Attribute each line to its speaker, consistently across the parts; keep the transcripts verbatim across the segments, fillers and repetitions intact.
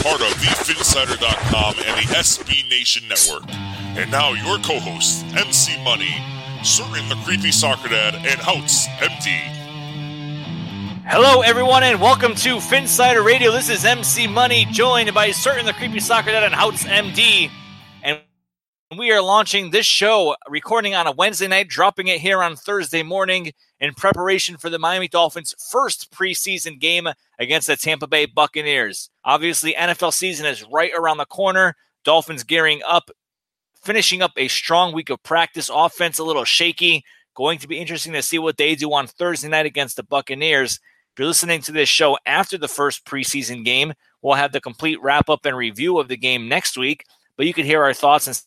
Speaker 1: part of the Finsider dot com and the S B Nation Network. And now your co-hosts, M C Money, Certain the Creepy Soccer Dad, and Houts M D.
Speaker 2: Hello, everyone, and welcome to Finsider Radio. This is M C Money, joined by Certain the Creepy Soccer Dad and Houts M D. And we are launching this show, recording on a Wednesday night, dropping it here on Thursday morning in preparation for the Miami Dolphins' first preseason game against the Tampa Bay Buccaneers. Obviously, N F L season is right around the corner. Dolphins gearing up, finishing up a strong week of practice. Offense a little shaky. Going to be interesting to see what they do on Thursday night against the Buccaneers. If you're listening to this show after the first preseason game, we'll have the complete wrap-up and review of the game next week. But you can hear our thoughts and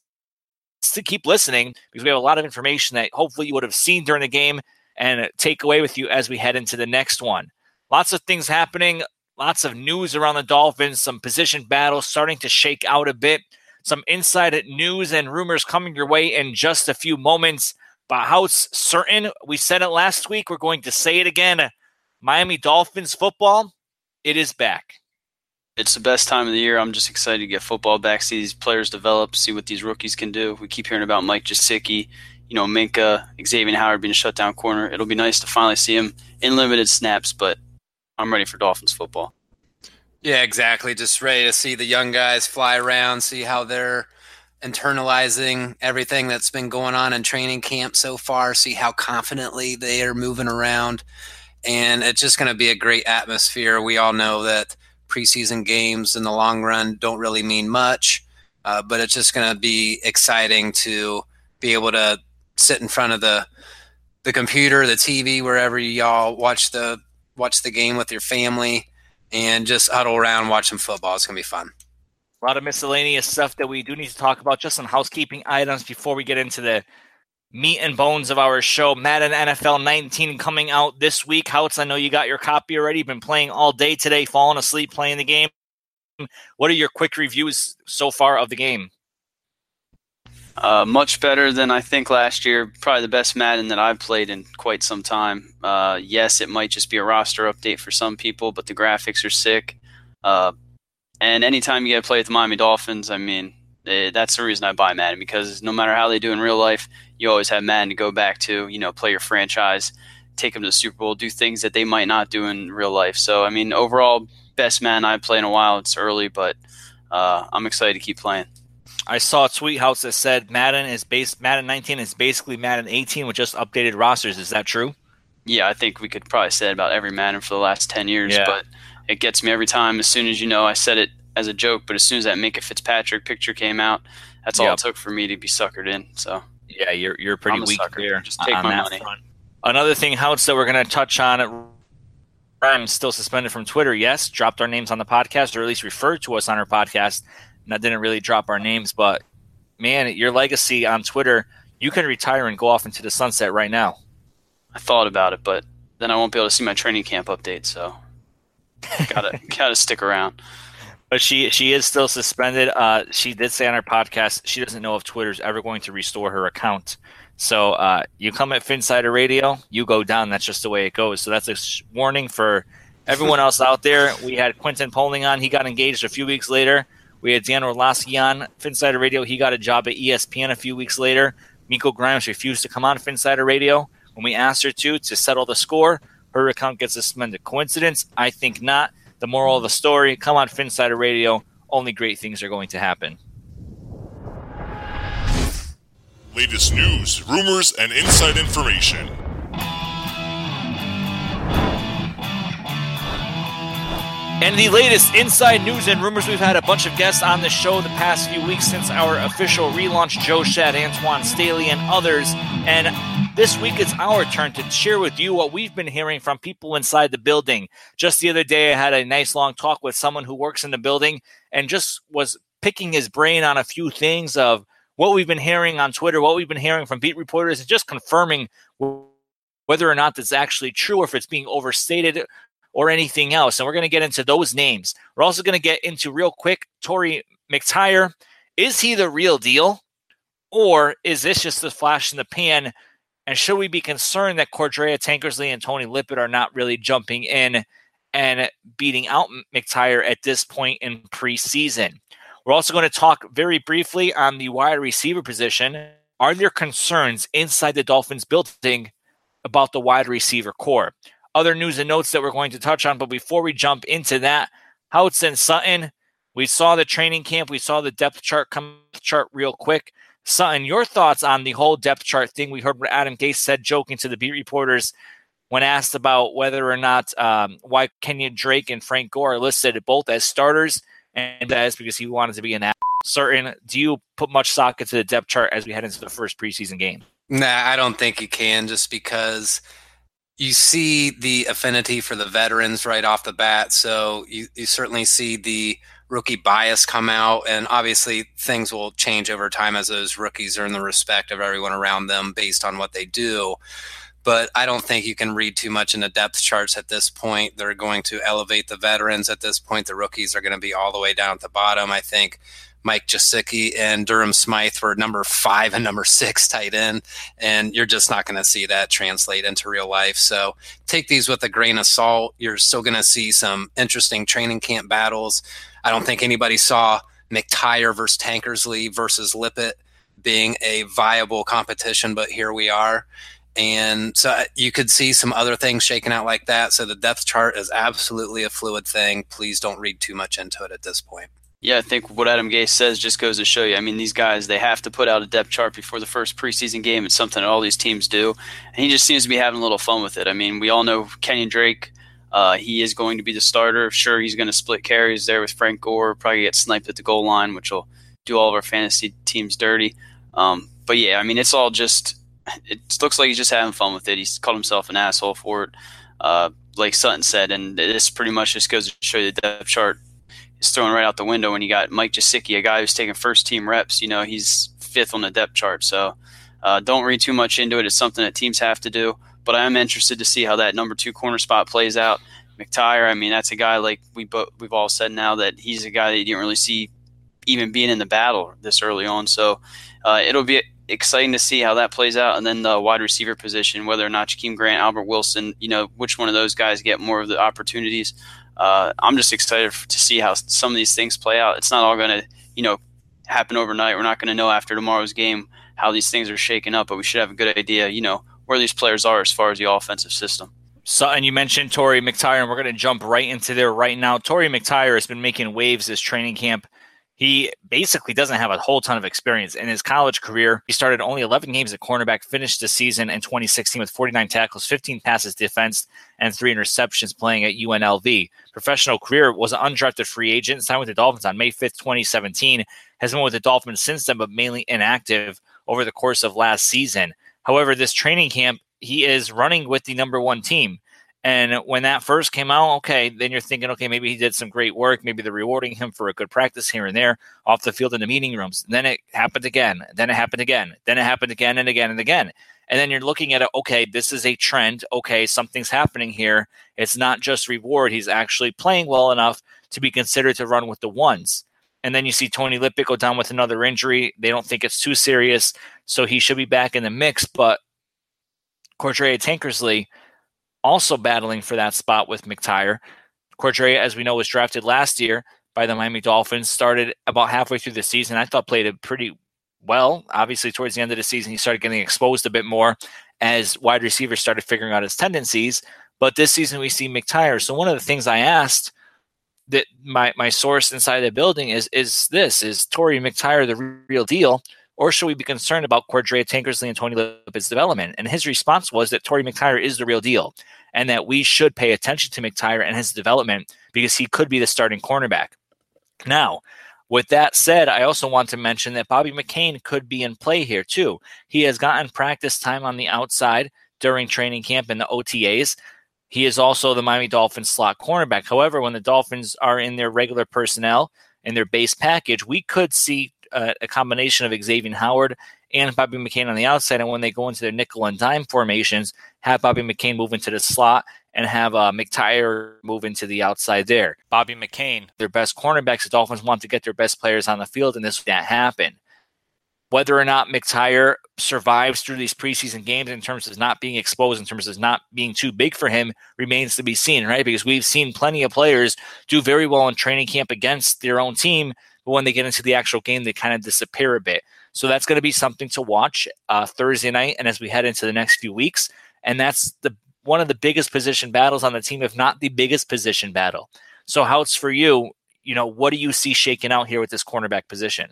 Speaker 2: to keep listening because we have a lot of information that hopefully you would have seen during the game and take away with you as we head into the next one. Lots of things happening, lots of news around the Dolphins, some position battles starting to shake out a bit, some inside news and rumors coming your way in just a few moments. But how certain, we said it last week, we're going to say it again, Miami Dolphins football, it is back.
Speaker 3: It's the best time of the year. I'm just excited to get football back, see these players develop, see what these rookies can do. We keep hearing about Mike Gesicki, you know, Minka, Xavier Howard being a shutdown corner. It'll be nice to finally see him in limited snaps, but I'm ready for Dolphins football.
Speaker 4: Yeah, exactly. Just ready to see the young guys fly around, see how they're internalizing everything that's been going on in training camp so far, see how confidently they are moving around. And it's just going to be a great atmosphere. We all know that preseason games in the long run don't really mean much, uh, but it's just going to be exciting to be able to sit in front of the the computer, the T V, wherever y'all watch the watch the game with your family, and just huddle around watching football. It's going to be fun.
Speaker 2: A lot of miscellaneous stuff that we do need to talk about, just some housekeeping items before we get into the meat and bones of our show. Madden N F L nineteen coming out this week. Houts, I know you got your copy already. You've been playing all day today, falling asleep playing the game. What are your quick reviews so far of the game?
Speaker 3: Uh, much better than I think last year. Probably the best Madden that I've played in quite some time. Uh, yes, it might just be a roster update for some people, but the graphics are sick. Uh, and anytime you get to play with the Miami Dolphins, I mean, eh, that's the reason I buy Madden, because no matter how they do in real life, you always have Madden to go back to, you know, play your franchise, take them to the Super Bowl, do things that they might not do in real life. So, I mean, overall, best Madden I've played in a while. It's early, but uh, I'm excited to keep playing.
Speaker 2: I saw a tweet house that said Madden is base Madden nineteen is basically Madden eighteen with just updated rosters. Is that true?
Speaker 3: Yeah, I think we could probably say it about every Madden for the last ten years,
Speaker 2: yeah.
Speaker 3: But it gets me every time. As soon as, you know, I said it as a joke, but as soon as that Minka Fitzpatrick picture came out, that's all
Speaker 2: yep.
Speaker 3: it took for me to be suckered in. So
Speaker 2: yeah, you're you're pretty weak
Speaker 3: sucker.
Speaker 2: there.
Speaker 3: Just take
Speaker 2: on
Speaker 3: my
Speaker 2: that
Speaker 3: money.
Speaker 2: Front. Another thing, Houts, that we're going to touch on. Ryan's still suspended from Twitter. Yes, dropped our names on the podcast, or at least referred to us on our podcast. And that didn't really drop our names, but man, your legacy on Twitter, you can retire and go off into the sunset right now.
Speaker 3: I thought about it, but then I won't be able to see my training camp update, so gotta gotta stick around.
Speaker 2: But she she is still suspended. Uh, she did say on our podcast she doesn't know if Twitter's ever going to restore her account. So uh, you come at Finsider Radio, you go down. That's just the way it goes. So that's a sh- warning for everyone else out there. We had Quentin Poling on. He got engaged a few weeks later. We had Dan Orlowski on Finsider Radio. He got a job at E S P N a few weeks later. Miko Grimes refused to come on Finsider Radio. When we asked her to, to settle the score, her account gets suspended. Coincidence? I think not. The moral of the story, come on Finsider Radio. Only great things are going to happen.
Speaker 1: Latest news, rumors, and inside information.
Speaker 2: And the latest inside news and rumors, we've had a bunch of guests on the show the past few weeks since our official relaunch, Joe Shad, Antoine Staley, and others. And this week it's our turn to share with you what we've been hearing from people inside the building. Just the other day, I had a nice long talk with someone who works in the building and just was picking his brain on a few things of what we've been hearing on Twitter, what we've been hearing from beat reporters, and just confirming whether or not that's actually true or if it's being overstated or anything else. And we're going to get into those names. We're also going to get into, real quick, Torrey McTyer. Is he the real deal? Or is this just a flash in the pan? And should we be concerned that Cordrea Tankersley and Tony Lippett are not really jumping in and beating out McTyer at this point in preseason. We're also going to talk very briefly on the wide receiver position. Are there concerns inside the Dolphins building about the wide receiver core? Other news and notes that we're going to touch on, but before we jump into that, Houts and Sutton, we saw the training camp. We saw the depth chart come chart real quick. Sutton, your thoughts on the whole depth chart thing? We heard what Adam Gase said, joking to the beat reporters when asked about whether or not um, why Kenyon Drake and Frank Gore are listed both as starters, and that is because he wanted to be an ass. Certain. Do you put much stock into the depth chart as we head into the first preseason game?
Speaker 4: Nah, I don't think you can, just because you see the affinity for the veterans right off the bat. So you, you certainly see the rookie bias come out, and obviously things will change over time as those rookies earn the respect of everyone around them based on what they do. But I don't think you can read too much into depth charts at this point. They're going to elevate the veterans at this point. The rookies are going to be all the way down at the bottom. I think Mike Gesicki and Durham Smythe were number five and number six tight end, and you're just not going to see that translate into real life. So take these with a grain of salt. You're still going to see some interesting training camp battles. I don't think anybody saw McTyer versus Tankersley versus Lippett being a viable competition, but here we are. And so you could see some other things shaking out like that. So the depth chart is absolutely a fluid thing. Please don't read too much into it at this point.
Speaker 3: Yeah, I think what Adam Gase says just goes to show you. I mean, these guys, they have to put out a depth chart before the first preseason game. It's something that all these teams do. And he just seems to be having a little fun with it. I mean, we all know Kenyon Drake, uh, he is going to be the starter. Sure, he's going to split carries there with Frank Gore, probably get sniped at the goal line, which will do all of our fantasy teams dirty. Um, but yeah, I mean, it's all just – it looks like he's just having fun with it. He's called himself an asshole for it, uh, like Sutton said, and this pretty much just goes to show you the depth chart is thrown right out the window when you got Mike Gesicki, a guy who's taking first-team reps. You know, he's fifth on the depth chart, so uh, don't read too much into it. It's something that teams have to do, but I am interested to see how that number two corner spot plays out. McTyer, I mean, that's a guy like we bo- we've all said now that he's a guy that you didn't really see even being in the battle this early on, so uh, it'll be – exciting to see how that plays out. And then the wide receiver position, whether or not Jakeem Grant, Albert Wilson, you know, which one of those guys get more of the opportunities. Uh, I'm just excited to see how some of these things play out. It's not all going to, you know, happen overnight. We're not going to know after tomorrow's game how these things are shaking up, but we should have a good idea, you know, where these players are as far as the offensive system.
Speaker 2: So, and you mentioned Torrey McTyer, and we're going to jump right into there right now. Torrey McTyer has been making waves this training camp. He basically doesn't have a whole ton of experience. In his college career, he started only eleven games at cornerback, finished the season in twenty sixteen with forty-nine tackles, fifteen passes defensed, and three interceptions playing at U N L V. Professional career was an undrafted free agent, signed with the Dolphins on May fifth, twenty seventeen, has been with the Dolphins since then, but mainly inactive over the course of last season. However, this training camp, he is running with the number one team. And when that first came out, okay, then you're thinking, okay, maybe he did some great work. Maybe they're rewarding him for a good practice here and there off the field in the meeting rooms. And then it happened again. Then it happened again. Then it happened again and again and again. And then you're looking at it, okay, this is a trend. Okay, something's happening here. It's not just reward. He's actually playing well enough to be considered to run with the ones. And then you see Tony Lippett go down with another injury. They don't think it's too serious, so he should be back in the mix. But Cordrea Tankersley also battling for that spot with McTyer. Cordrea, as we know, was drafted last year by the Miami Dolphins, started about halfway through the season. I thought played it pretty well. Obviously, towards the end of the season, he started getting exposed a bit more as wide receivers started figuring out his tendencies. But this season, we see McTyer. So one of the things I asked that my, my source inside the building is, is this, is Torrey McTyer the real deal? Or should we be concerned about Cordrea Tankersley and Tony Lippett's development? And his response was that Torrey McTyer is the real deal and that we should pay attention to McTyer and his development because he could be the starting cornerback. Now, with that said, I also want to mention that Bobby McCain could be in play here too. He has gotten practice time on the outside during training camp and the O T As. He is also the Miami Dolphins slot cornerback. However, when the Dolphins are in their regular personnel and their base package, we could see a, a combination of Xavier Howard and Bobby McCain on the outside. And when they go into their nickel and dime formations, have Bobby McCain move into the slot and have uh, McTyer move into the outside there. Bobby McCain, their best cornerbacks, the Dolphins want to get their best players on the field, and this that happen. Whether or not McTyer survives through these preseason games in terms of not being exposed, in terms of not being too big for him, remains to be seen, right? Because we've seen plenty of players do very well in training camp against their own team, but when they get into the actual game, they kind of disappear a bit. So that's going to be something to watch uh, Thursday night and as we head into the next few weeks. And that's the one of the biggest position battles on the team, if not the biggest position battle. So Houts, for you, you know, what do you see shaking out here with this cornerback position?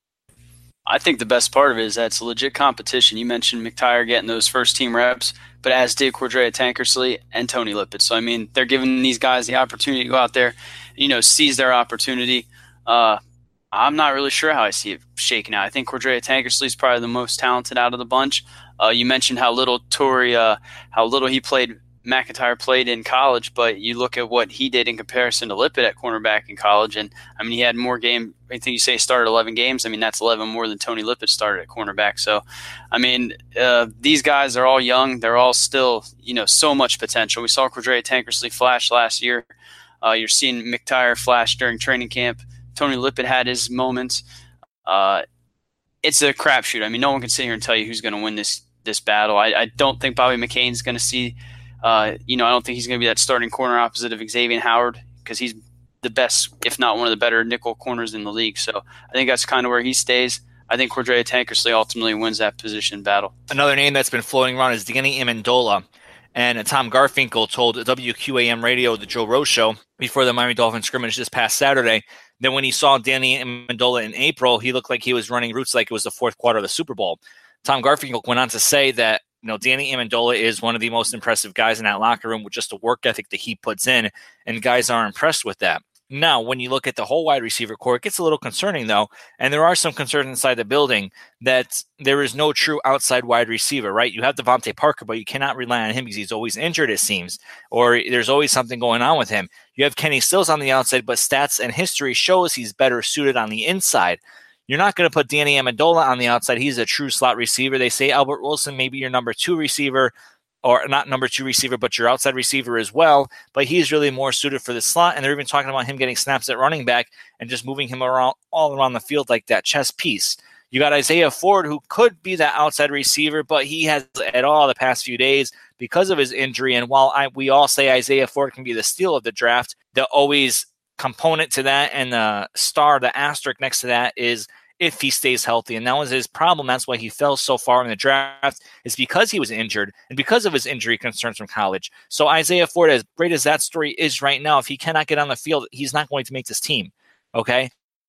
Speaker 3: I think the best part of it is that it's legit competition. You mentioned McTyer getting those first team reps, but as did Cordrea Tankersley and Tony Lippett. So, I mean, they're giving these guys the opportunity to go out there, you know, seize their opportunity. Uh, I'm not really sure how I see it shaking out. I think Cordrea Tankersley is probably the most talented out of the bunch. Uh, you mentioned how little Torrey, uh, how little he played, McIntyre played in college, but you look at what he did in comparison to Lippett at cornerback in college, and I mean, he had more game. I think you say he started eleven games. I mean, that's eleven more than Tony Lippett started at cornerback. So, I mean, uh, these guys are all young. They're all still, you know, so much potential. We saw Cordrea Tankersley flash last year. Uh, you're seeing McTyer flash during training camp. Tony Lippett had his moments. Uh, it's a crapshoot. I mean, no one can sit here and tell you who's going to win this this battle. I, I don't think Bobby McCain's going to see. Uh, you know, I don't think he's going to be that starting corner opposite of Xavier Howard because he's the best, if not one of the better nickel corners in the league. So I think that's kind of where he stays. I think Cordrea Tankersley ultimately wins that position battle.
Speaker 2: Another name that's been floating around is Danny Amendola. And Tom Garfinkel told W Q A M Radio, the Joe Rose Show, before the Miami Dolphins scrimmage this past Saturday, that when he saw Danny Amendola in April, he looked like he was running routes like it was the fourth quarter of the Super Bowl. Tom Garfinkel went on to say that, you know, Danny Amendola is one of the most impressive guys in that locker room with just the work ethic that he puts in, and guys are impressed with that. Now, when you look at the whole wide receiver core, it gets a little concerning, though, and there are some concerns inside the building that there is no true outside wide receiver, right? You have Devontae Parker, but you cannot rely on him because he's always injured, it seems, or there's always something going on with him. You have Kenny Stills on the outside, but stats and history shows he's better suited on the inside. You're not going to put Danny Amendola on the outside. He's a true slot receiver. They say Albert Wilson may be your number two receiver, or not number two receiver, but your outside receiver as well. But he's really more suited for the slot. And they're even talking about him getting snaps at running back and just moving him around all around the field like that chess piece. You got Isaiah Ford, who could be that outside receiver, but he has at all the past few days because of his injury. And while I, we all say Isaiah Ford can be the steal of the draft, the always component to that and the star, the asterisk next to that is if he stays healthy. And that was his problem. That's why he fell so far in the draft, is because he was injured and because of his injury concerns from college. So Isaiah Ford, as great as that story is right now, if he cannot get on the field, he's not going to make this team. Okay?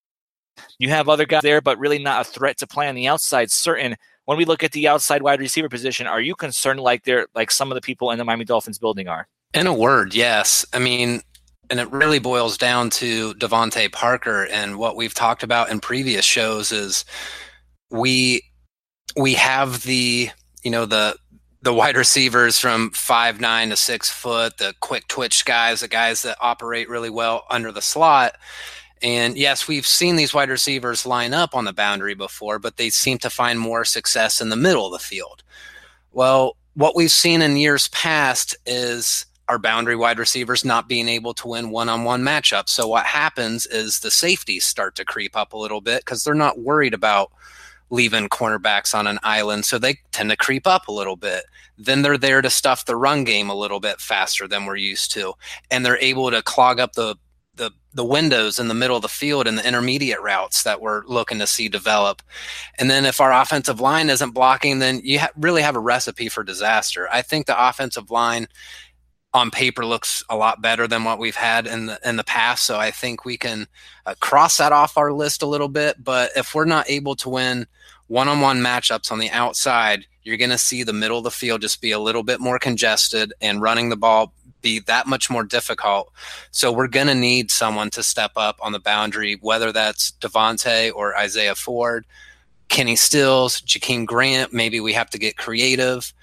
Speaker 2: You have other guys there, but really not a threat to play on the outside. Certain. When we look at the outside wide receiver position, are you concerned like they're like some of the people in the Miami Dolphins building are?
Speaker 4: In a word, yes. I mean, and it really boils down to Devontae Parker, and what we've talked about in previous shows is we we have the you know the the wide receivers from five nine to six foot, the quick twitch guys, the guys that operate really well under the slot. And yes, we've seen these wide receivers line up on the boundary before, but they seem to find more success in the middle of the field. Well, what we've seen in years past is our boundary wide receivers not being able to win one-on-one matchups. So what happens is the safeties start to creep up a little bit because they're not worried about leaving cornerbacks on an island, so they tend to creep up a little bit. Then they're there to stuff the run game a little bit faster than we're used to, and they're able to clog up the the the windows in the middle of the field and the intermediate routes that we're looking to see develop. And then if our offensive line isn't blocking, then you ha- really have a recipe for disaster. I think the offensive line on paper looks a lot better than what we've had in the in the past. So I think we can uh, cross that off our list a little bit. But if we're not able to win one-on-one matchups on the outside, you're going to see the middle of the field just be a little bit more congested and running the ball be that much more difficult. So we're going to need someone to step up on the boundary, whether that's Devontae or Isaiah Ford, Kenny Stills, Jakeem Grant. Maybe we have to get creative.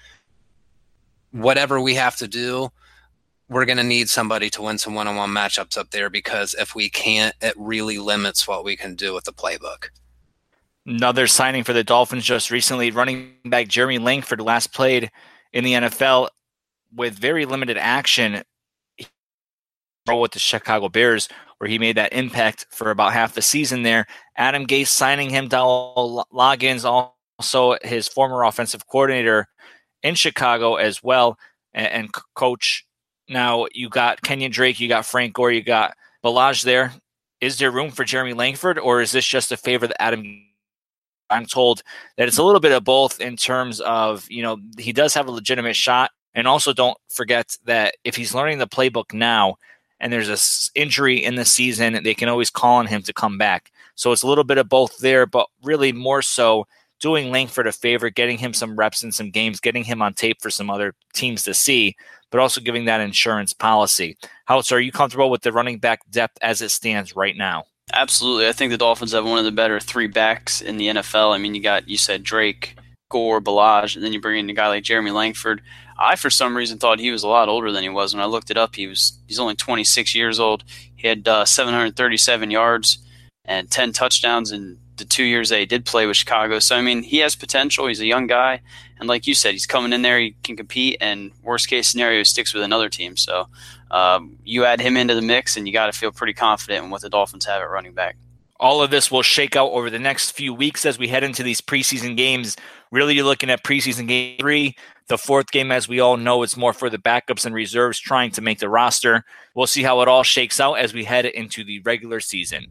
Speaker 4: Whatever we have to do, we're going to need somebody to win some one-on-one matchups up there, because if we can't, it really limits what we can do with the playbook.
Speaker 2: Another signing for the Dolphins just recently, running back Jeremy Langford last played in the N F L with very limited action with the Chicago Bears, where he made that impact for about half the season there. Adam Gase signing him, Dowell Loggins, also his former offensive coordinator in Chicago as well, and, and coach. Now you got Kenyon Drake, you got Frank Gore, you got Balaj there. Is there room for Jeremy Langford, or is this just a favor that Adam? I'm told that it's a little bit of both in terms of, you know, he does have a legitimate shot. And also don't forget that if he's learning the playbook now and there's an injury in the season, they can always call on him to come back. So it's a little bit of both there, but really more so doing Langford a favor, getting him some reps in some games, getting him on tape for some other teams to see, but also giving that insurance policy. Howitz, are you comfortable with the running back depth as it stands right now?
Speaker 3: Absolutely. I think the Dolphins have one of the better three backs in the N F L. I mean, you got, you said Drake, Gore, Balaj, and then you bring in a guy like Jeremy Langford. I, for some reason, thought he was a lot older than he was. When I looked it up, he was he's only twenty-six years old. He had uh, seven hundred thirty-seven yards and ten touchdowns in the two years that he did play with Chicago. So, I mean, he has potential. He's a young guy. And like you said, he's coming in there, he can compete, and worst-case scenario, he sticks with another team. So um, you add him into the mix, and you got to feel pretty confident in what the Dolphins have at running back.
Speaker 2: All of this will shake out over the next few weeks as we head into these preseason games. Really, you're looking at preseason game three. The fourth game, as we all know, it's more for the backups and reserves trying to make the roster. We'll see how it all shakes out as we head into the regular season.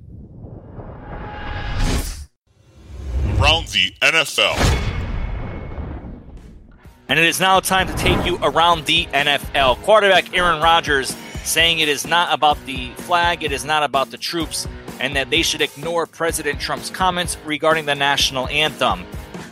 Speaker 1: Around the N F L.
Speaker 2: And it is now time to take you around the N F L. Quarterback Aaron Rodgers saying it is not about the flag, it is not about the troops, and that they should ignore President Trump's comments regarding the national anthem.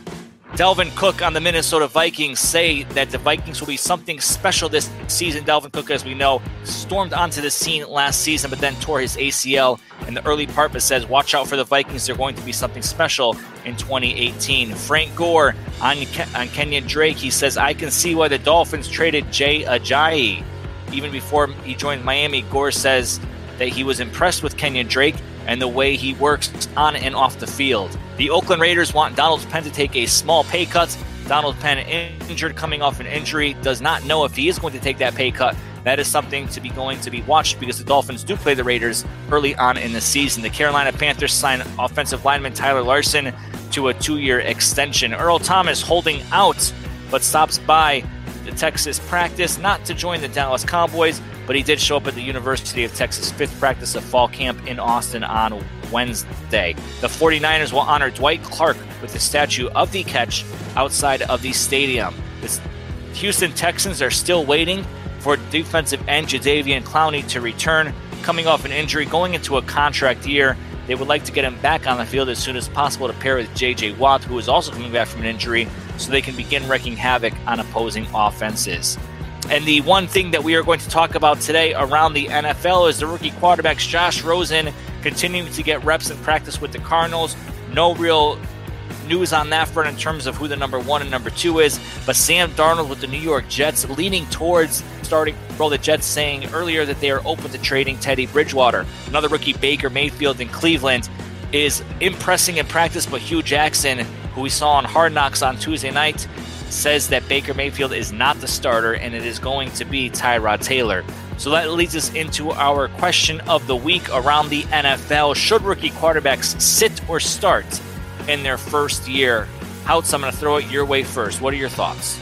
Speaker 2: Dalvin Cook on the Minnesota Vikings say that the Vikings will be something special this season. Dalvin Cook, as we know, stormed onto the scene last season, but then tore his A C L in the early part, but says, watch out for the Vikings. They're going to be something special in twenty eighteen. Frank Gore on, on Kenyon Drake, he says, I can see why the Dolphins traded Jay Ajayi. Even before he joined Miami, Gore says that he was impressed with Kenyon Drake and the way he works on and off the field. The Oakland Raiders want Donald Penn to take a small pay cut. Donald Penn, injured, coming off an injury, does not know if he is going to take that pay cut. That is something to be going to be watched because the Dolphins do play the Raiders early on in the season. The Carolina Panthers sign offensive lineman Tyler Larson to a two-year extension. Earl Thomas holding out, but stops by the Texas practice, not to join the Dallas Cowboys, but he did show up at the University of Texas fifth practice of fall camp in Austin on Wednesday. The 49ers will honor Dwight Clark with the statue of the catch outside of the stadium. The Houston Texans are still waiting for defensive end Jadeveon Clowney to return, coming off an injury, going into a contract year. They would like to get him back on the field as soon as possible to pair with J J Watt, who is also coming back from an injury, so they can begin wreaking havoc on opposing offenses. And the one thing that we are going to talk about today around the N F L is the rookie quarterbacks Josh Rosen continuing to get reps in practice with the Cardinals. No real news on that front in terms of who the number one and number two is, but Sam Darnold with the New York Jets leaning towards starting role. The Jets saying earlier that they are open to trading Teddy Bridgewater. Another rookie, Baker Mayfield in Cleveland, is impressing in practice, but Hugh Jackson, who we saw on Hard Knocks on Tuesday night, says that Baker Mayfield is not the starter and it is going to be Tyrod Taylor. So that leads us into our question of the week around the N F L. Should rookie quarterbacks sit or start in their first year? Howitz, I'm going to throw it your way first. What are your thoughts?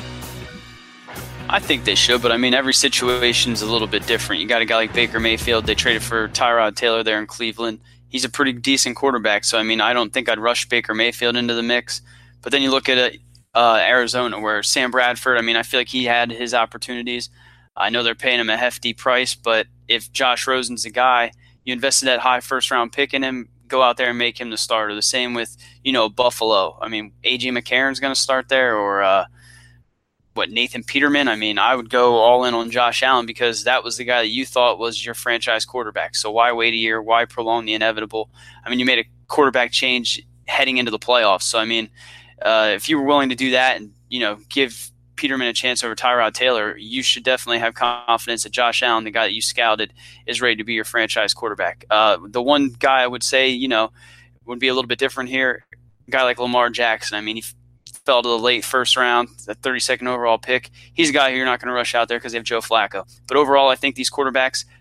Speaker 3: I think they should, but I mean, every situation is a little bit different. You got a guy like Baker Mayfield. They traded for Tyrod Taylor there in Cleveland. He's a pretty decent quarterback, so I mean, I don't think I'd rush Baker Mayfield into the mix. But then you look at it, uh, Arizona, where Sam Bradford, I mean, I feel like he had his opportunities. I know they're paying him a hefty price, but if Josh Rosen's a guy, you invested that high first-round pick in him, go out there and make him the starter. The same with, you know, Buffalo. I mean, A J McCarron's going to start there, or uh, what, Nathan Peterman? I mean, I would go all in on Josh Allen because that was the guy that you thought was your franchise quarterback. So why wait a year? Why prolong the inevitable? I mean, you made a quarterback change heading into the playoffs. So, I mean, uh, if you were willing to do that and, you know, give Peterman a chance over Tyrod Taylor, you should definitely have confidence that Josh Allen, the guy that you scouted, is ready to be your franchise quarterback. Uh, the one guy I would say, you know, would be a little bit different here, a guy like Lamar Jackson. I mean, he f- fell to the late first round, the thirty-second overall pick. He's a guy who you're not going to rush out there because they have Joe Flacco. But overall, I think these quarterbacks,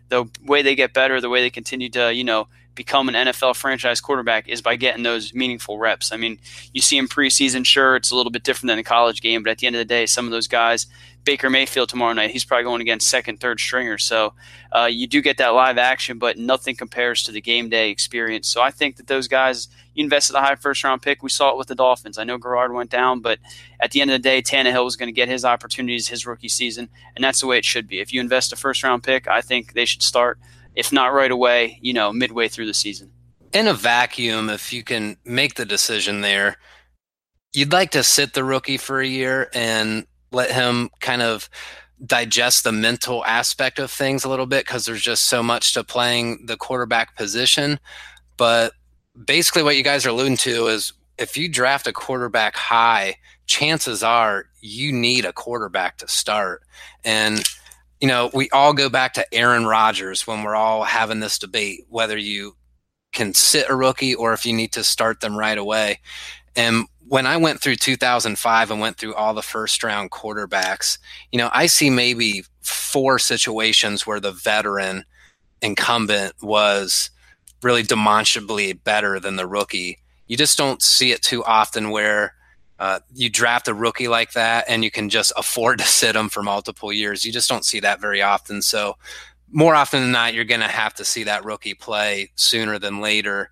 Speaker 3: the way they get better, the way they continue to, you know, become an N F L franchise quarterback is by getting those meaningful reps. I mean, you see in preseason, sure, it's a little bit different than a college game, but at the end of the day, some of those guys, Baker Mayfield tomorrow night, he's probably going against second, third stringers. So uh, you do get that live action, but nothing compares to the game day experience. So I think that those guys, you invested a high first round pick. We saw it with the Dolphins. I know Garrard went down, but at the end of the day, Tannehill was going to get his opportunities his rookie season, and that's the way it should be. If you invest a first round pick, I think they should start, if not right away, you know, midway through the season.
Speaker 4: In a vacuum, if you can make the decision there, you'd like to sit the rookie for a year and let him kind of digest the mental aspect of things a little bit, because there's just so much to playing the quarterback position. But basically what you guys are alluding to is if you draft a quarterback high, chances are you need a quarterback to start. And you know, we all go back to Aaron Rodgers when we're all having this debate, whether you can sit a rookie or if you need to start them right away. And when I went through two thousand five and went through all the first round quarterbacks, you know, I see maybe four situations where the veteran incumbent was really demonstrably better than the rookie. You just don't see it too often where Uh, you draft a rookie like that and you can just afford to sit them for multiple years. You just don't see that very often. So more often than not, you're going to have to see that rookie play sooner than later.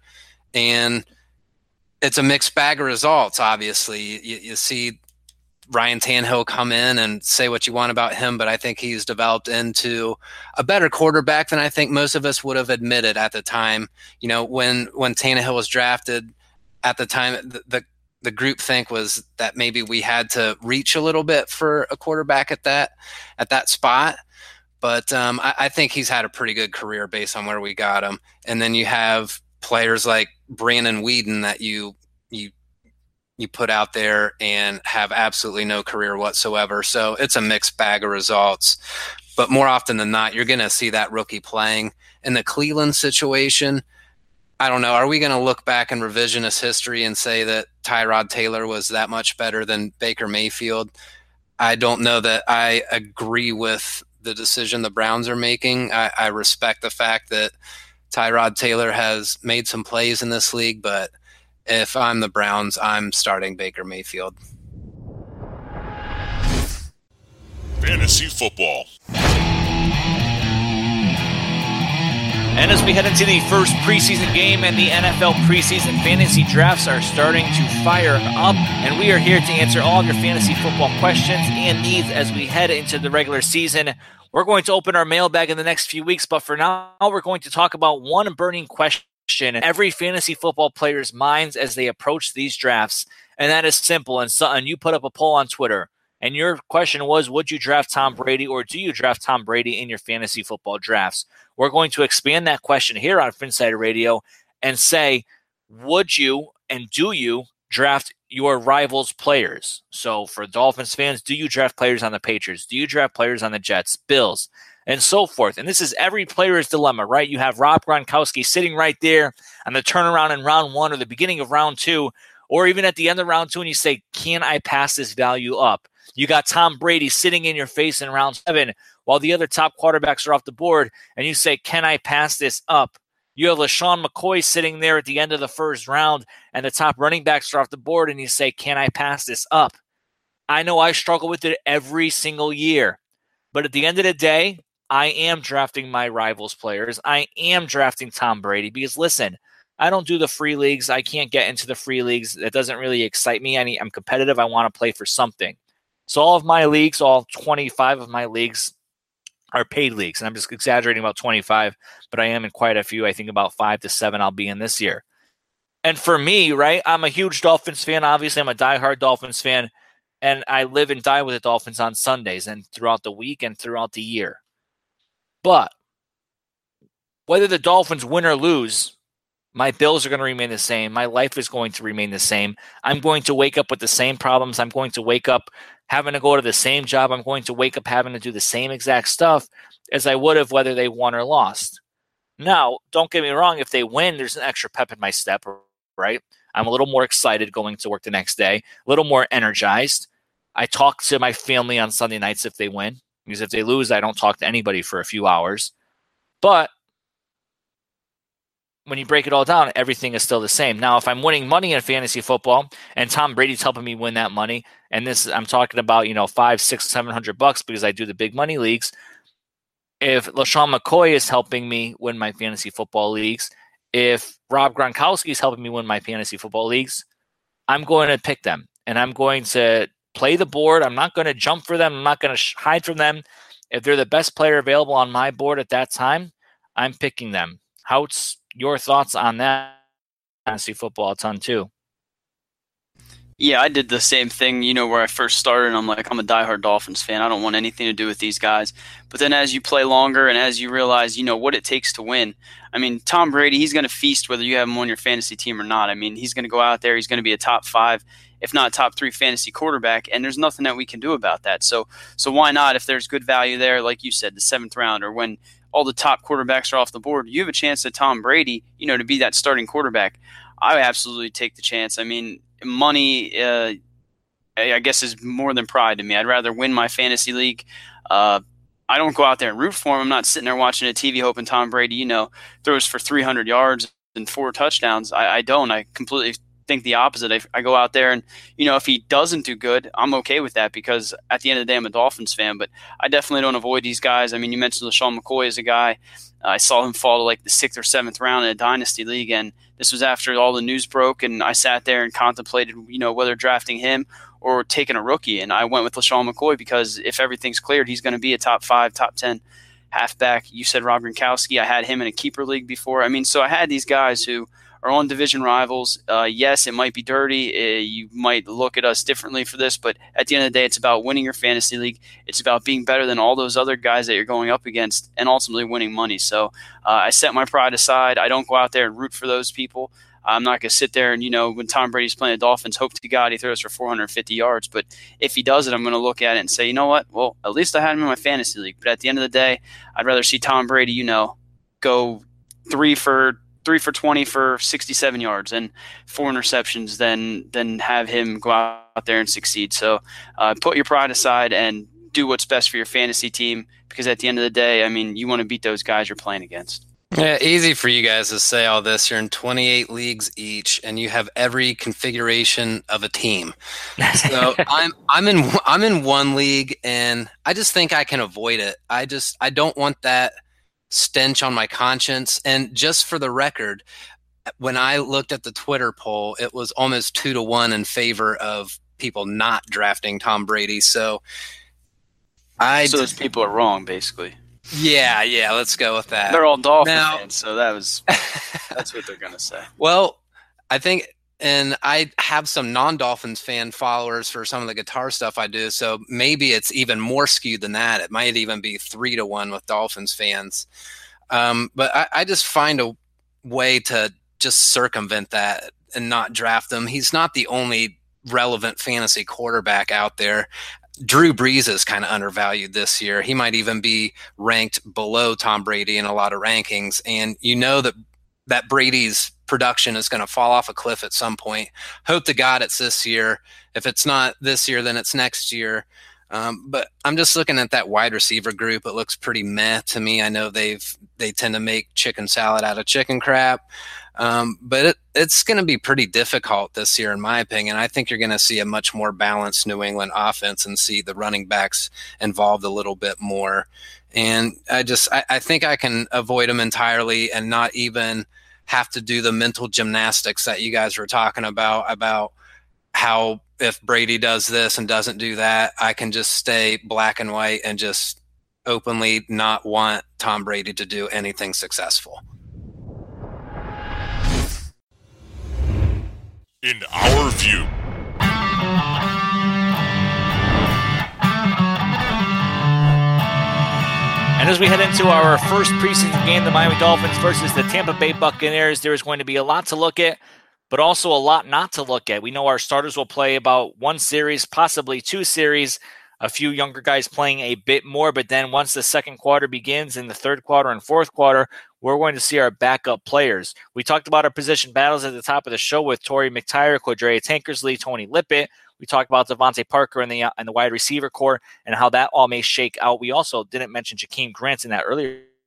Speaker 4: And it's a mixed bag of results, obviously. You, you see Ryan Tannehill come in and say what you want about him, but I think he's developed into a better quarterback than I think most of us would have admitted at the time. You know, when, when Tannehill was drafted at the time, the, the The group think was that maybe we had to reach a little bit for a quarterback at that at that spot. But um, I, I think he's had a pretty good career based on where we got him. And then you have players like Brandon Weeden that you you you put out there and have absolutely no career whatsoever. So it's a mixed bag of results. But more often than not, you're going to see that rookie playing. In the Cleveland situation, I don't know. Are we going to look back in revisionist history and say that Tyrod Taylor was that much better than Baker Mayfield? I don't know that I agree with the decision the Browns are making. I, I respect the fact that Tyrod Taylor has made some plays in this league, but if I'm the Browns, I'm starting Baker Mayfield.
Speaker 1: Fantasy football.
Speaker 2: And as we head into the first preseason game and the N F L preseason fantasy drafts are starting to fire up, and we are here to answer all of your fantasy football questions and needs as we head into the regular season. We're going to open our mailbag in the next few weeks, but for now, we're going to talk about one burning question in every fantasy football player's minds as they approach these drafts, and that is simple. And Sutton, you put up a poll on Twitter, and your question was, would you draft Tom Brady, or do you draft Tom Brady in your fantasy football drafts? We're going to expand that question here on Phinsider Radio and say, would you and do you draft your rivals' players? So for Dolphins fans, do you draft players on the Patriots? Do you draft players on the Jets, Bills, and so forth? And this is every player's dilemma, right? You have Rob Gronkowski sitting right there on the turnaround in round one or the beginning of round two, or even at the end of round two, and you say, can I pass this value up? You got Tom Brady sitting in your face in round seven while the other top quarterbacks are off the board, and you say, can I pass this up? You have LaShawn McCoy sitting there at the end of the first round, and the top running backs are off the board, and you say, can I pass this up? I know I struggle with it every single year, but at the end of the day, I am drafting my rivals' players. I am drafting Tom Brady because, listen, I don't do the free leagues. I can't get into the free leagues. That doesn't really excite me. I mean, I'm competitive. I want to play for something. So all of my leagues, all twenty-five of my leagues are paid leagues. And I'm just exaggerating about twenty-five, but I am in quite a few. I think about five to seven I'll be in this year. And for me, right, I'm a huge Dolphins fan. Obviously, I'm a diehard Dolphins fan, and I live and die with the Dolphins on Sundays and throughout the week and throughout the year. But whether the Dolphins win or lose, my bills are going to remain the same. My life is going to remain the same. I'm going to wake up with the same problems. I'm going to wake up having to go to the same job. I'm going to wake up having to do the same exact stuff as I would have whether they won or lost. Now, don't get me wrong. If they win, there's an extra pep in my step, right? I'm a little more excited going to work the next day, a little more energized. I talk to my family on Sunday nights if they win, because if they lose, I don't talk to anybody for a few hours. But when you break it all down, everything is still the same. Now, if I'm winning money in fantasy football and Tom Brady's helping me win that money, and this I'm talking about, you know, five, six, seven hundred bucks because I do the big money leagues. If LaShawn McCoy is helping me win my fantasy football leagues, if Rob Gronkowski is helping me win my fantasy football leagues, I'm going to pick them and I'm going to play the board. I'm not going to jump for them. I'm not going to sh- hide from them. If they're the best player available on my board at that time, I'm picking them. How's your thoughts on that? Fantasy football a ton too.
Speaker 3: Yeah, I did the same thing, you know, where I first started, and I'm like, I'm a diehard Dolphins fan. I don't want anything to do with these guys. But then as you play longer and as you realize, you know, what it takes to win, I mean, Tom Brady, he's going to feast whether you have him on your fantasy team or not. I mean, he's going to go out there. He's going to be a top five, if not top three fantasy quarterback, and there's nothing that we can do about that. So so why not, if there's good value there, like you said, the seventh round, or when all the top quarterbacks are off the board, you have a chance at Tom Brady, you know, to be that starting quarterback. I would absolutely take the chance. I mean, money, uh, I guess, is more than pride to me. I'd rather win my fantasy league. Uh, I don't go out there and root for him. I'm not sitting there watching a T V hoping Tom Brady, you know, throws for three hundred yards and four touchdowns. I, I don't. I completely think the opposite. I, I go out there and, you know, if he doesn't do good, I'm okay with that because at the end of the day, I'm a Dolphins fan. But I definitely don't avoid these guys. I mean, you mentioned LaShawn McCoy as a guy. Uh, I saw him fall to like the sixth or seventh round in a dynasty league, and this was after all the news broke, and I sat there and contemplated, you know, whether drafting him or taking a rookie, and I went with LaShawn McCoy because if everything's cleared, he's going to be a top five, top ten halfback. You said Rob Gronkowski. I had him in a keeper league before. I mean, so I had these guys who are on division rivals. Uh, yes, it might be dirty. Uh, you might look at us differently for this, but at the end of the day, it's about winning your fantasy league. It's about being better than all those other guys that you're going up against and ultimately winning money. So uh, I set my pride aside. I don't go out there and root for those people. I'm not going to sit there and, you know, when Tom Brady's playing the Dolphins, hope to God he throws for four hundred fifty yards. But if he does it, I'm going to look at it and say, you know what? Well, at least I had him in my fantasy league. But at the end of the day, I'd rather see Tom Brady, you know, go three for three for twenty for sixty-seven yards and four interceptions than than have him go out there and succeed. So uh, put your pride aside and do what's best for your fantasy team, because at the end of the day, I mean, you want to beat those guys you're playing against.
Speaker 4: Yeah, easy for you guys to say all this. You're in twenty-eight leagues each, and you have every configuration of a team. So I'm I'm in I'm in one league, and I just think I can avoid it. I just I don't want that stench on my conscience. And just for the record, when I looked at the Twitter poll, it was almost two to one in favor of people not drafting Tom Brady. So I
Speaker 3: so those people are wrong, basically.
Speaker 4: Yeah, yeah, let's go with that.
Speaker 3: They're all Dolphin
Speaker 4: now,
Speaker 3: fans, so that was that's what they're gonna say.
Speaker 4: Well, I think, and I have some non-Dolphins fan followers for some of the guitar stuff I do, so maybe it's even more skewed than that. It might even be three to one with Dolphins fans. Um, but I, I just find a way to just circumvent that and not draft him. He's not the only relevant fantasy quarterback out there. Drew Brees is kind of undervalued this year. He might even be ranked below Tom Brady in a lot of rankings. And you know that that Brady's production is going to fall off a cliff at some point. Hope to God it's this year. If it's not this year, then it's next year. Um, but I'm just looking at that wide receiver group. It looks pretty meh to me. I know they've they tend to make chicken salad out of chicken crap. Um, but it, it's going to be pretty difficult this year, in my opinion. I think you're going to see a much more balanced New England offense and see the running backs involved a little bit more. And I just, I, I think I can avoid them entirely and not even have to do the mental gymnastics that you guys were talking about, about how if Brady does this and doesn't do that, I can just stay black and white and just openly not want Tom Brady to do anything successful.
Speaker 1: In our view.
Speaker 2: And as we head into our first preseason game, the Miami Dolphins versus the Tampa Bay Buccaneers, there is going to be a lot to look at, but also a lot not to look at. We know our starters will play about one series, possibly two series, a few younger guys playing a bit more, but then once the second quarter begins in the third quarter and fourth quarter, we're going to see our backup players. We talked about our position battles at the top of the show with Torrey McTyer, Cordrea Tankersley, Tony Lippett. We talked about Devontae Parker in the, in the wide receiver core and how that all may shake out. We also didn't mention Jakeem Grant in that earlier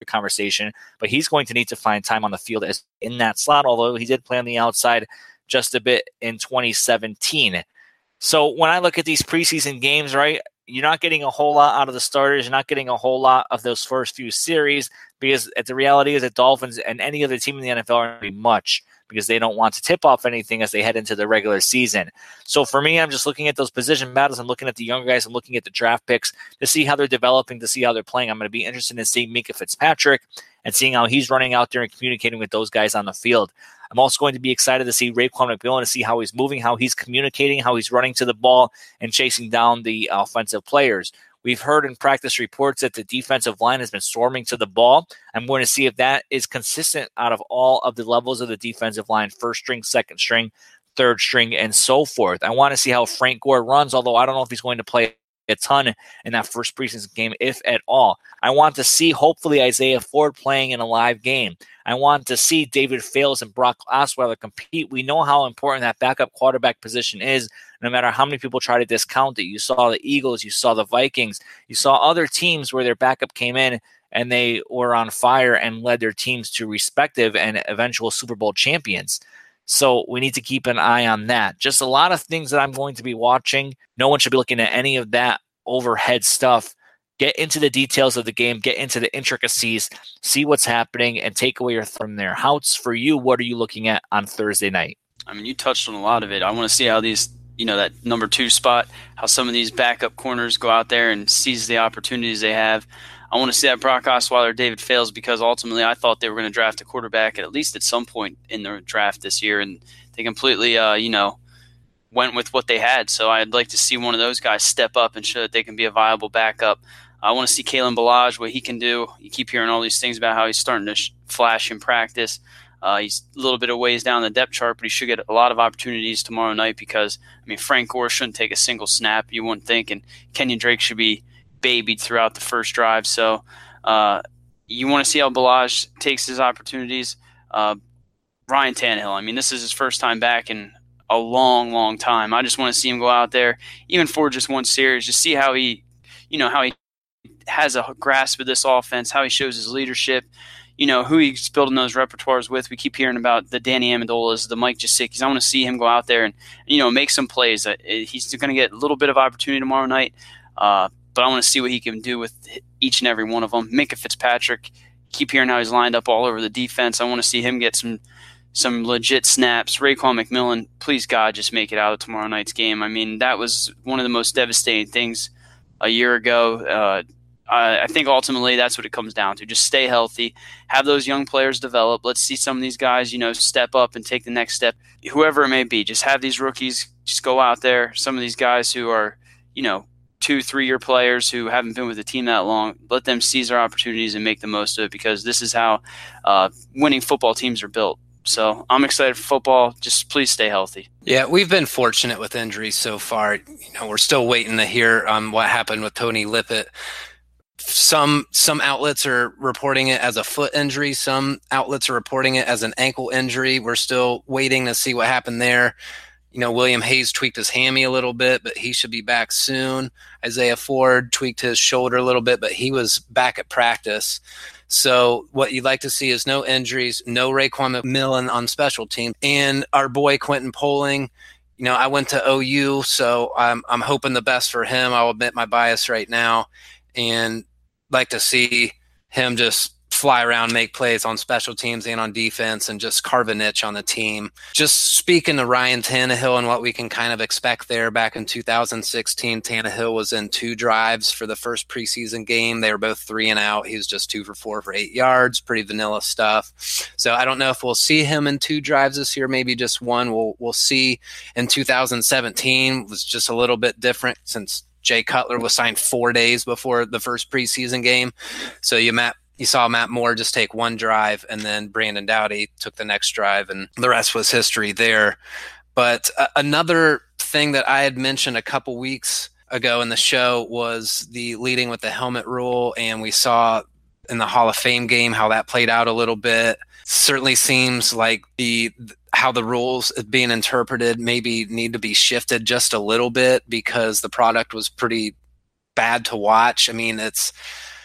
Speaker 2: conversation, but he's going to need to find time on the field as in that slot, although he did play on the outside just a bit in twenty seventeen. So when I look at these preseason games, right, you're not getting a whole lot out of the starters. You're not getting a whole lot of those first few series because the reality is that Dolphins and any other team in the N F L aren't going to be much because they don't want to tip off anything as they head into the regular season. So for me, I'm just looking at those position battles. I'm looking at the younger guys. I'm looking at the draft picks to see how they're developing, to see how they're playing. I'm going to be interested in seeing Minkah Fitzpatrick and seeing how he's running out there and communicating with those guys on the field. I'm also going to be excited to see Raekwon McMillan, to see how he's moving, how he's communicating, how he's running to the ball and chasing down the offensive players. We've heard in practice reports that the defensive line has been swarming to the ball. I'm going to see if that is consistent out of all of the levels of the defensive line, first string, second string, third string, and so forth. I want to see how Frank Gore runs, although I don't know if he's going to play a ton in that first preseason game, if at all. I want to see, hopefully, Isaiah Ford playing in a live game. I want to see David Fales and Brock Osweiler compete. We know how important that backup quarterback position is, no matter how many people try to discount it. You saw the Eagles, you saw the Vikings, you saw other teams where their backup came in and they were on fire and led their teams to respective and eventual Super Bowl champions. So we need to keep an eye on that. Just a lot of things that I'm going to be watching. No one should be looking at any of that overhead stuff. Get into the details of the game, get into the intricacies, see what's happening, and take away your th- from there. Houts, for you, what are you looking at on Thursday night?
Speaker 3: I mean, you touched on a lot of it. I want to see how these, you know, that number two spot, how some of these backup corners go out there and seize the opportunities they have. I want to see that Brock Osweiler, David Fales, because ultimately I thought they were going to draft a quarterback at, at least at some point in the draft this year, and they completely, uh, you know, went with what they had. So I'd like to see one of those guys step up and show that they can be a viable backup. I want to see Kalen Ballage, what he can do. You keep hearing all these things about how he's starting to sh- flash in practice. Uh, he's a little bit of ways down the depth chart, but he should get a lot of opportunities tomorrow night because, I mean, Frank Gore shouldn't take a single snap, you wouldn't think, and Kenyon Drake should be babied throughout the first drive. So uh, you want to see how Ballage takes his opportunities. Uh, Ryan Tannehill, I mean, this is his first time back in a long, long time. I just want to see him go out there, even for just one series, just see how he, you know, how he has a grasp of this offense, how he shows his leadership, you know, who he's building those repertoires with. We keep hearing about the Danny Amendolas, the Mike Gesicki's. I want to see him go out there and, you know, make some plays. He's going to get a little bit of opportunity tomorrow night, uh, but I want to see what he can do with each and every one of them. Minkah Fitzpatrick, keep hearing how he's lined up all over the defense. I want to see him get some some legit snaps. Raekwon McMillan, please God, just make it out of tomorrow night's game. I mean, that was one of the most devastating things a year ago. Uh, I, I think ultimately that's what it comes down to. Just stay healthy, have those young players develop. Let's see some of these guys, you know, step up and take the next step, whoever it may be. Just have these rookies just go out there. Some of these guys who are, you know, two, three-year players who haven't been with the team that long, let them seize their opportunities and make the most of it because this is how uh, winning football teams are built. So I'm excited for football. Just please stay healthy.
Speaker 4: Yeah, we've been fortunate with injuries so far. You know, we're still waiting to hear um, what happened with Tony Lippett. Some some outlets are reporting it as a foot injury. Some outlets are reporting it as an ankle injury. We're still waiting to see what happened there. You know, William Hayes tweaked his hammy a little bit, but he should be back soon. Isaiah Ford tweaked his shoulder a little bit, but he was back at practice. So what you'd like to see is no injuries, no Raekwon McMillan on special team, and our boy Quentin Poling. You know, I went to O U, so I'm I'm hoping the best for him. I'll admit my bias right now, and like to see him just fly around, make plays on special teams and on defense, and just carve a niche on the team. Just speaking to Ryan Tannehill and what we can kind of expect there, back in two thousand sixteen, Tannehill was in two drives for the first preseason game. They were both three and out. He was just two for four for eight yards, pretty vanilla stuff. So I don't know if we'll see him in two drives this year, maybe just one. We'll, we'll see. In two thousand seventeen, it was just a little bit different since Jay Cutler was signed four days before the first preseason game. So you Matt You saw Matt Moore just take one drive, and then Brandon Doughty took the next drive, and the rest was history there. But uh, another thing that I had mentioned a couple weeks ago in the show was the leading with the helmet rule, and we saw in the Hall of Fame game how that played out a little bit. Certainly seems like the how the rules being interpreted maybe need to be shifted just a little bit because the product was pretty bad to watch. I mean, it's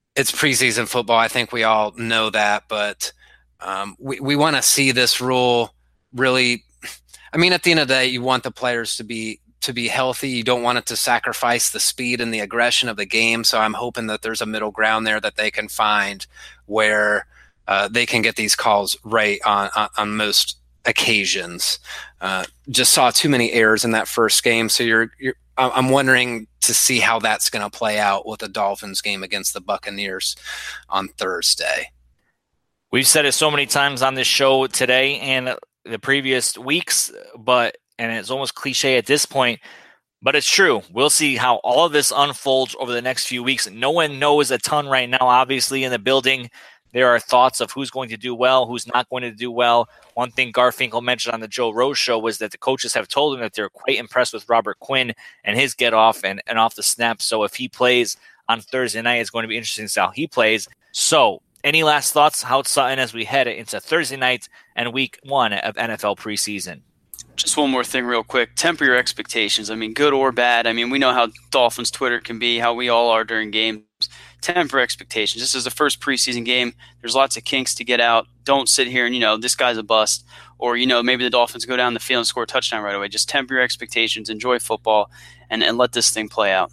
Speaker 4: it's preseason football. I think we all know that, but um, we, we want to see this rule really. I mean, at the end of the day, you want the players to be to be healthy. You don't want it to sacrifice the speed and the aggression of the game. So I'm hoping that there's a middle ground there that they can find where uh, they can get these calls right on, on, on most occasions. Uh, just saw too many errors in that first game. So you're, you're I'm wondering to see how that's going to play out with the Dolphins game against the Buccaneers on Thursday.
Speaker 2: We've said it so many times on this show today and the previous weeks, but and it's almost cliche at this point, but it's true. We'll see how all of this unfolds over the next few weeks. No one knows a ton right now. Obviously, in the building, there are thoughts of who's going to do well, who's not going to do well. One thing Garfinkel mentioned on the Joe Rose show was that the coaches have told him that they're quite impressed with Robert Quinn and his get off and, and off the snap. So if he plays on Thursday night, it's going to be interesting to see how he plays. So any last thoughts, Hout Sutton, as we head into Thursday night and week one of N F L preseason?
Speaker 3: Just one more thing real quick. Temper your expectations. I mean, good or bad. I mean, we know how Dolphins Twitter can be, how we all are during games. Temper expectations. This is the first preseason game. There's lots of kinks to get out. Don't sit here and, you know, this guy's a bust. Or, you know, maybe the Dolphins go down the field and score a touchdown right away. Just temper your expectations, enjoy football, and, and let this thing play out.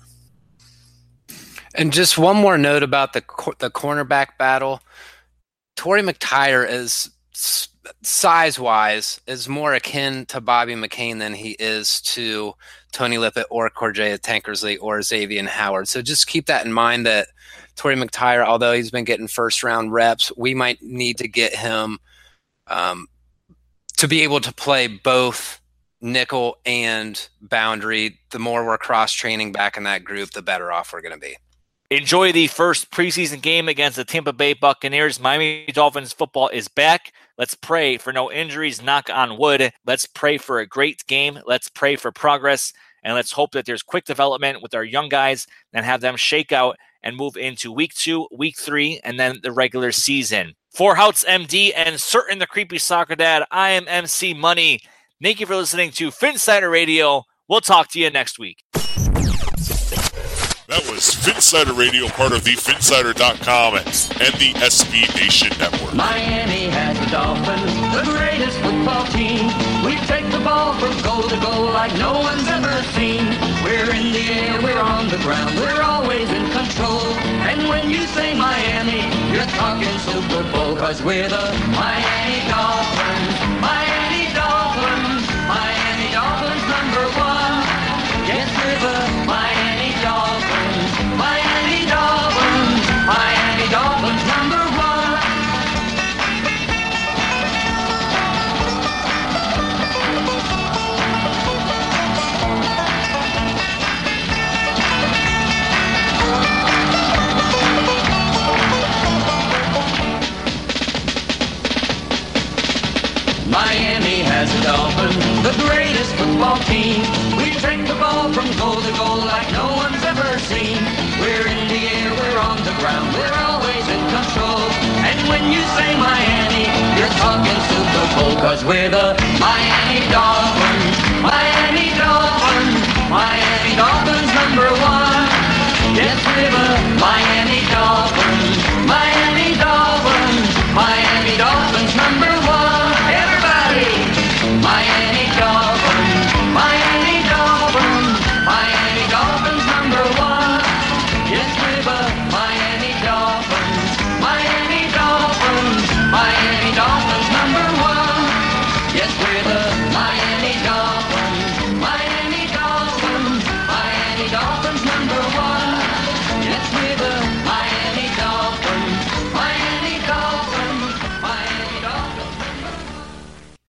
Speaker 4: And just one more note about the the cornerback battle. Torrey McTyer is size-wise is more akin to Bobby McCain than he is to Tony Lippett or Corjea Tankersley or Xavier Howard. So just keep that in mind that Torrey McTyer, although he's been getting first-round reps, we might need to get him um, to be able to play both nickel and boundary. The more we're cross-training back in that group, the better off we're going to be.
Speaker 2: Enjoy the first preseason game against the Tampa Bay Buccaneers. Miami Dolphins football is back. Let's pray for no injuries, knock on wood. Let's pray for a great game. Let's pray for progress. And let's hope that there's quick development with our young guys and have them shake out and move into week two, week three, and then the regular season. For Houts M D and Certain the Creepy Soccer Dad, I am M C Money. Thank you for listening to Phinsider Radio. We'll talk to you next week.
Speaker 1: That was Phinsider Radio, part of the Phinsider dot com and the S B Nation Network.
Speaker 5: Miami has the Dolphins, the greatest football team. We take the ball from goal to goal like no one's ever seen. We're in the air, we're on the ground, we're always in control. And when you say Miami, you're talking Super Bowl, 'cause we're the Miami Dolphins. Miami Dolphins, Miami Dolphins number one. Yes, we're the Miami Dolphins. Miami Dolphins, Miami Dolphins number one. Miami has a Dolphin, the greatest football team. We take the ball from goal to goal like no one's ever seen. We're in the air, we're on the ground, we're always in control. And when you say Miami, you're talking Super Bowl, 'cause we're the Miami